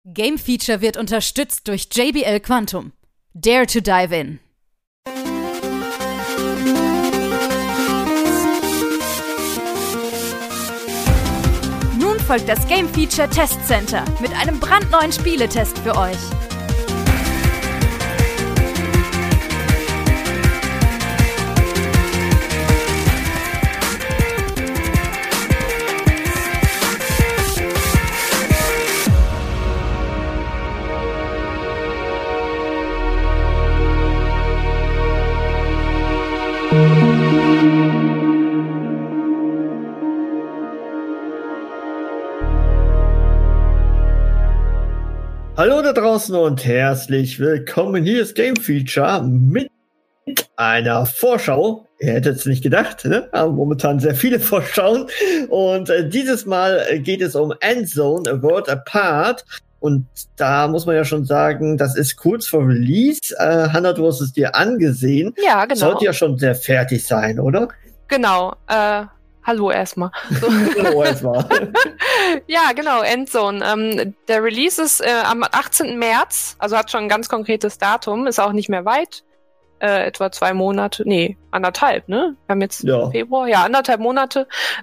Game Feature wird unterstützt durch JBL Quantum. Dare to dive in. Nun folgt das Game Feature Test Center mit einem brandneuen Spieletest für euch. Hallo da draußen und herzlich willkommen. Hier ist Game Feature mit einer Vorschau. Ihr hättet es nicht gedacht, ne? Aber momentan sehr viele Vorschauen. Und dieses Mal geht es um Endzone, A World Apart. Und da muss man ja schon sagen, das ist kurz vor Release. Hannah, du hast es dir angesehen. Ja, genau. Sollte ja schon sehr fertig sein, oder? Genau. Hallo erstmal. So. Hallo erstmal. Ja, genau, Endzone. Der Release ist am 18. März, also hat schon ein ganz konkretes Datum, ist auch nicht mehr weit. Etwa 2 Monate, nee, 1,5, ne? Wir haben jetzt Februar, ja, 1,5 Monate.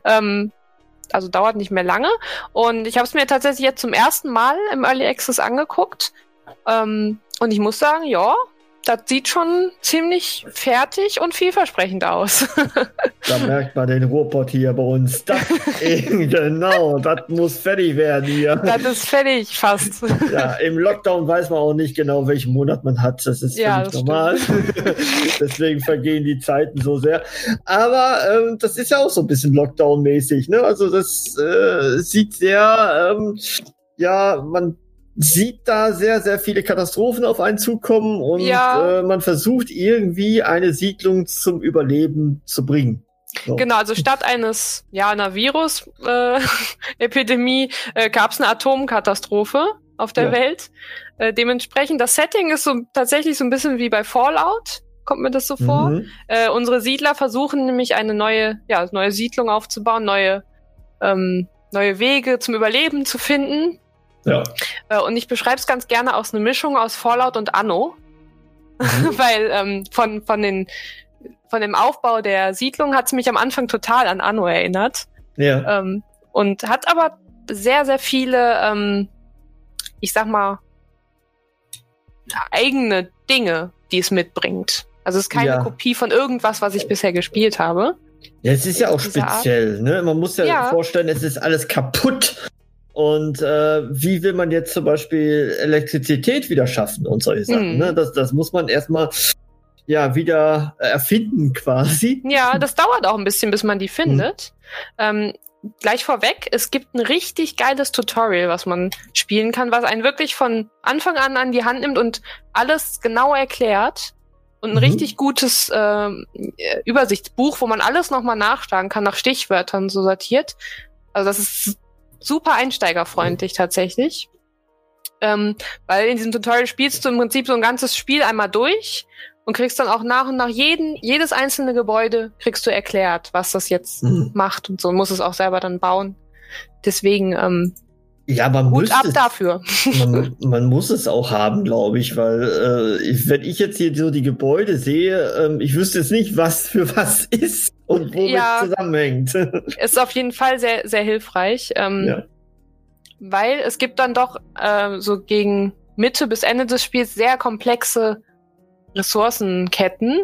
Also dauert nicht mehr lange. Und ich habe es mir tatsächlich jetzt zum ersten Mal im Early Access angeguckt. Und ich muss sagen, ja, das sieht schon ziemlich fertig und vielversprechend aus. Da merkt man den Ruhrpott hier bei uns. Genau, das muss fertig werden hier. Das ist fertig, fast. Ja, im Lockdown weiß man auch nicht genau, welchen Monat man hat. Das ist völlig normal. Deswegen vergehen die Zeiten so sehr. Aber das ist ja auch so ein bisschen Lockdown-mäßig, ne? Also das sieht sehr, man sieht da sehr, sehr viele Katastrophen auf einen zukommen und man versucht irgendwie eine Siedlung zum Überleben zu bringen. So. Genau, also statt einer Virus-Epidemie gab es eine Atomkatastrophe auf der Welt. Dementsprechend, das Setting ist tatsächlich so ein bisschen wie bei Fallout, kommt mir das so vor. Unsere Siedler versuchen nämlich eine neue Siedlung aufzubauen, neue Wege zum Überleben zu finden. Ja. Und ich beschreibe es ganz gerne als eine Mischung aus Fallout und Anno, weil von dem Aufbau der Siedlung hat es mich am Anfang total an Anno erinnert. Ja. Und hat aber sehr, sehr viele, ich sag mal, eigene Dinge, die es mitbringt. Also es ist keine Kopie von irgendwas, was ich bisher gespielt habe. Ja, es ist ja auch speziell, ne? Man muss ja vorstellen, es ist alles kaputt. Und wie will man jetzt zum Beispiel Elektrizität wieder schaffen und solche Sachen? Ne? Das muss man erstmal wieder erfinden quasi. Ja, das dauert auch ein bisschen, bis man die findet. Gleich vorweg, es gibt ein richtig geiles Tutorial, was man spielen kann, was einen wirklich von Anfang an die Hand nimmt und alles genau erklärt. Und ein richtig gutes Übersichtsbuch, wo man alles nochmal nachschlagen kann, nach Stichwörtern so sortiert. Also das ist super einsteigerfreundlich tatsächlich. Weil in diesem Tutorial spielst du im Prinzip so ein ganzes Spiel einmal durch und kriegst dann auch nach und nach jedes einzelne Gebäude kriegst du erklärt, was das jetzt macht und so. Und musst es auch selber dann bauen. Deswegen Hut ab dafür. Man muss es auch haben, glaube ich, weil wenn ich jetzt hier so die Gebäude sehe, ich wüsste jetzt nicht, was für was ist und womit zusammenhängt. Ist auf jeden Fall sehr, sehr hilfreich, weil es gibt dann doch so gegen Mitte bis Ende des Spiels sehr komplexe Ressourcenketten.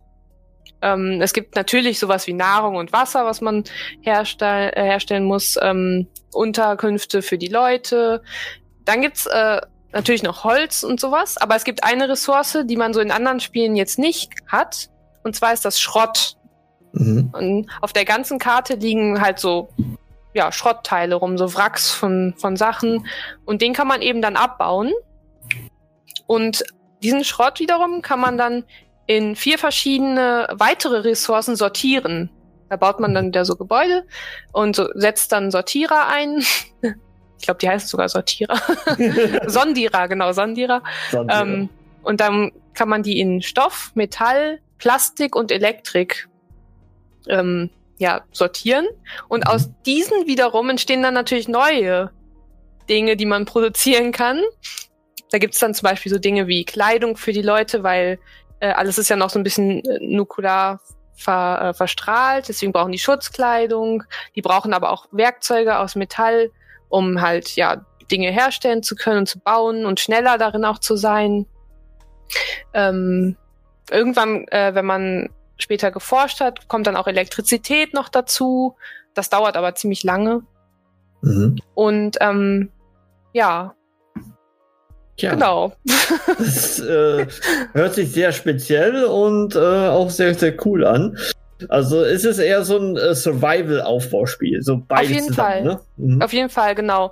Es gibt natürlich sowas wie Nahrung und Wasser, was man herstellen muss, Unterkünfte für die Leute. Dann gibt's natürlich noch Holz und sowas, aber es gibt eine Ressource, die man so in anderen Spielen jetzt nicht hat, und zwar ist das Schrott. Und auf der ganzen Karte liegen halt so Schrottteile rum, so Wracks von Sachen, und den kann man eben dann abbauen. Und diesen Schrott wiederum kann man dann in 4 verschiedene weitere Ressourcen sortieren. Da baut man dann wieder so Gebäude und setzt dann Sortierer ein. Ich glaube, die heißt sogar Sortierer. Sondierer, genau, Sondierer. Und dann kann man die in Stoff, Metall, Plastik und Elektrik sortieren. Und aus diesen wiederum entstehen dann natürlich neue Dinge, die man produzieren kann. Da gibt's dann zum Beispiel so Dinge wie Kleidung für die Leute, weil alles ist ja noch so ein bisschen nuklear verstrahlt, deswegen brauchen die Schutzkleidung. Die brauchen aber auch Werkzeuge aus Metall, um halt Dinge herstellen zu können und zu bauen und schneller darin auch zu sein. Irgendwann, wenn man später geforscht hat, kommt dann auch Elektrizität noch dazu. Das dauert aber ziemlich lange. Und genau. Das hört sich sehr speziell und auch sehr, sehr cool an. Also ist es eher so ein Survival-Aufbauspiel, so beides Auf jeden zusammen, Fall. Ne? Auf jeden Fall, genau.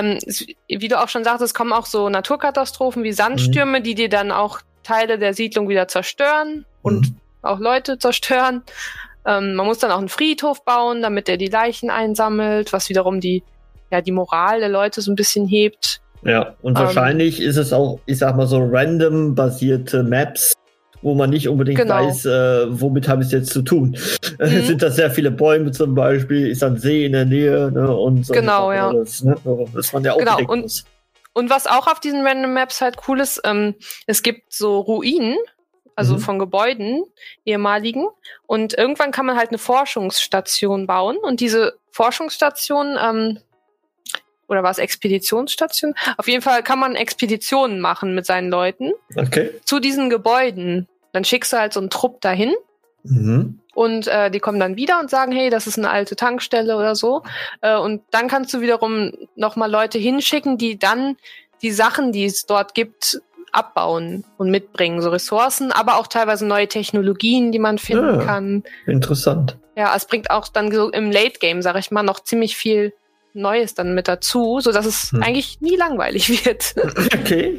Wie du auch schon sagtest, kommen auch so Naturkatastrophen wie Sandsstürme, die dir dann auch Teile der Siedlung wieder zerstören und auch Leute zerstören. Man muss dann auch einen Friedhof bauen, damit er die Leichen einsammelt, was wiederum die Moral der Leute so ein bisschen hebt. Ja, und wahrscheinlich ist es auch, ich sag mal so, random-basierte Maps, wo man nicht unbedingt weiß, womit habe ich es jetzt zu tun. Sind da sehr viele Bäume zum Beispiel, ist ein See in der Nähe, ne, und so. Genau, ja. Alles, ne, das man ja auch bedenken muss. Und was auch auf diesen Random Maps halt cool ist, es gibt so Ruinen, also von Gebäuden, ehemaligen, und irgendwann kann man halt eine Forschungsstation bauen und diese Forschungsstation, oder war es Expeditionsstation? Auf jeden Fall kann man Expeditionen machen mit seinen Leuten zu diesen Gebäuden. Dann schickst du halt so einen Trupp dahin und die kommen dann wieder und sagen, hey, das ist eine alte Tankstelle oder so. Und dann kannst du wiederum nochmal Leute hinschicken, die dann die Sachen, die es dort gibt, abbauen und mitbringen. So Ressourcen, aber auch teilweise neue Technologien, die man finden kann. Interessant. Ja, es bringt auch dann so im Late Game, sag ich mal, noch ziemlich viel Neues dann mit dazu, sodass es eigentlich nie langweilig wird. Okay.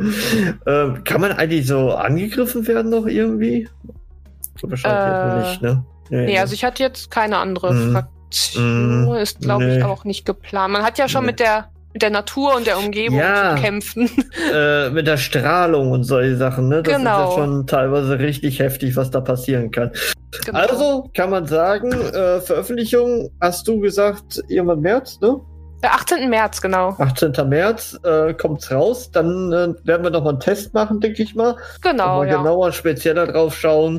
Kann man eigentlich so angegriffen werden noch irgendwie? Wahrscheinlich nicht, ne? Nee, also ich hatte jetzt keine andere Fraktion. Ist, glaube ich, auch nicht geplant. Man hat ja schon mit der Natur und der Umgebung zu kämpfen. Mit der Strahlung und solche Sachen, ne? Das ist ja schon teilweise richtig heftig, was da passieren kann. Genau. Also kann man sagen, Veröffentlichung, hast du gesagt, irgendwann März, ne? 18. März, genau. 18. März kommt's raus. Dann werden wir nochmal einen Test machen, denke ich mal. Genau, mal genauer, spezieller drauf schauen.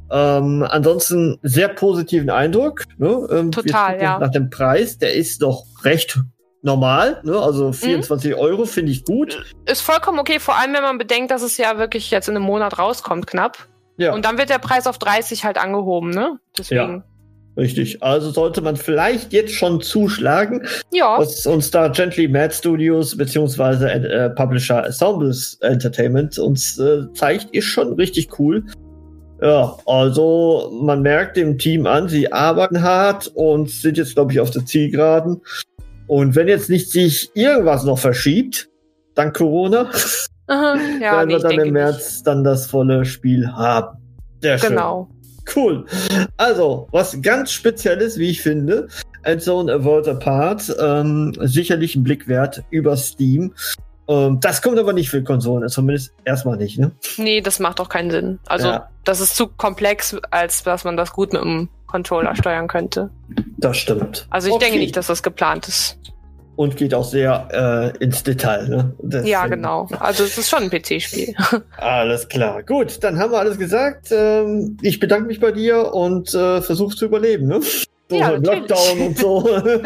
Ansonsten sehr positiven Eindruck. Ne? Total, nach dem Preis, der ist doch recht normal, ne? Also 24 Euro finde ich gut. Ist vollkommen okay, vor allem wenn man bedenkt, dass es ja wirklich jetzt in einem Monat rauskommt, knapp. Ja. Und dann wird der Preis auf 30 halt angehoben, ne? Deswegen. Ja, richtig. Also sollte man vielleicht jetzt schon zuschlagen, was uns da Gently Mad Studios beziehungsweise Publisher Ensembles Entertainment uns zeigt, ist schon richtig cool. Ja, also man merkt dem Team an, sie arbeiten hart und sind jetzt, glaube ich, auf der Zielgeraden. Und wenn jetzt nicht sich irgendwas noch verschiebt, dank Corona, werden wir dann im März dann das volle Spiel haben. Sehr schön. Genau. Cool. Also, was ganz Spezielles, wie ich finde, Endzone A World Apart, sicherlich ein Blick wert über Steam. Das kommt aber nicht für Konsolen, zumindest erstmal nicht, ne? Nee, das macht auch keinen Sinn. Also, das ist zu komplex, als dass man das gut mit einem Controller steuern könnte. Das stimmt. Also, ich denke nicht, dass das geplant ist. Und geht auch sehr ins Detail, ne? Deswegen. Ja, genau. Also, es ist schon ein PC-Spiel. Alles klar. Gut, dann haben wir alles gesagt. Ich bedanke mich bei dir und versuche zu überleben, ne? So ja, Lockdown und so.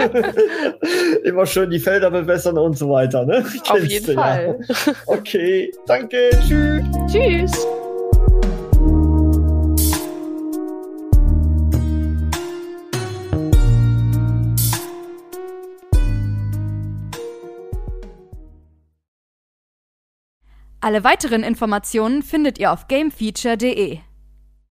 Immer schön die Felder bewässern und so weiter, ne? Auf jeden Fall. Ja. Okay, danke. Tschüss. Tschüss. Alle weiteren Informationen findet ihr auf gamefeature.de.